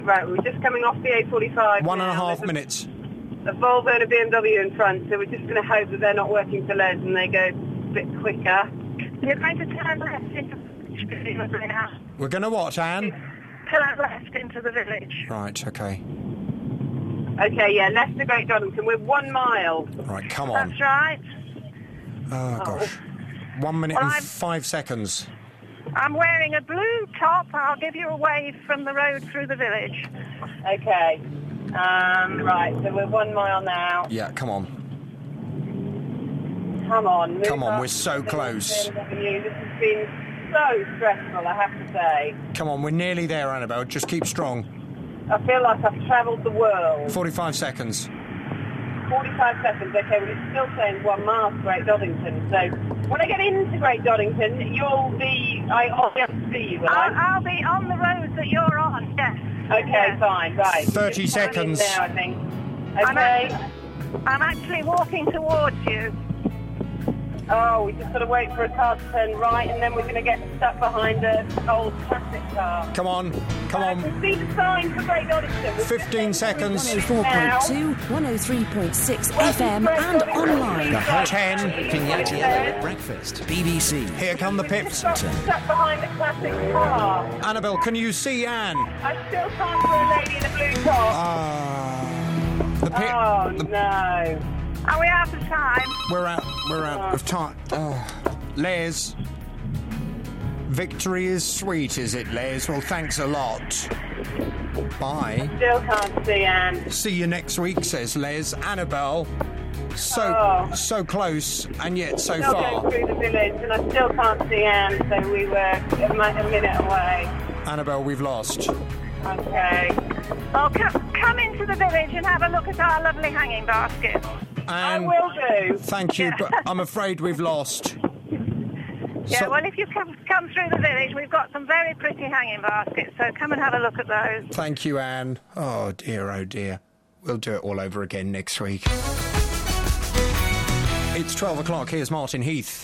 Right, we're just coming off the A45 1.5 minutes. A Volvo and a BMW in front, so we're just going to hope that they're not working for Les and they go a bit quicker. You're going to turn left into the village. We're going to what, Anne? Turn left into the village. Right, OK. OK, yeah, left to Great Donington. We're 1 mile. Right, come on. That's right. Oh, gosh. 1 minute and 5 seconds. I'm wearing a blue top. I'll give you a wave from the road through the village. OK. Right, so we're 1 mile now. Yeah, come on. Come on. Come on, we're so close. This has been so stressful, I have to say. Come on, we're nearly there, Annabelle. Just keep strong. I feel like I've travelled the world. 45 seconds. 45 seconds, OK, well, it's still saying 1 mile to Great Donington, so when I get into Great Donington, I'll be able to see you, will I? I'll be on the road that you're on, yes. OK, yes. Fine, right. 30 seconds. Now, I think. OK. I'm actually walking towards you. Oh, we just got to wait for a car to turn right, and then we're going to get stuck behind an old classic car. Come on, come I on. can see the sign for Great Donington. 15 seconds. 104.2, 103.6 FM and online. 10. Breakfast. BBC. Here come the pips. Stuck behind a classic car. Annabelle, can you see Anne? I still can't see a lady in a blue top. The pip. Oh, no. Are we out of time? We're out of time. Les. Victory is sweet, is it, Les? Well, thanks a lot. Bye. Still can't see Anne. See you next week, says Les. Annabelle. So close, and yet so Still far. going through the village, and I still can't see Anne, so we were a minute away. Annabelle, we've lost. Okay. Oh, come into the village and have a look at our lovely hanging baskets. I And will do. thank you, but I'm afraid we've lost. Yeah, well, if you come through the village, we've got some very pretty hanging baskets, so come and have a look at those. Thank you, Anne. Oh, dear. We'll do it all over again next week. It's 12 o'clock. Here's Martin Heath.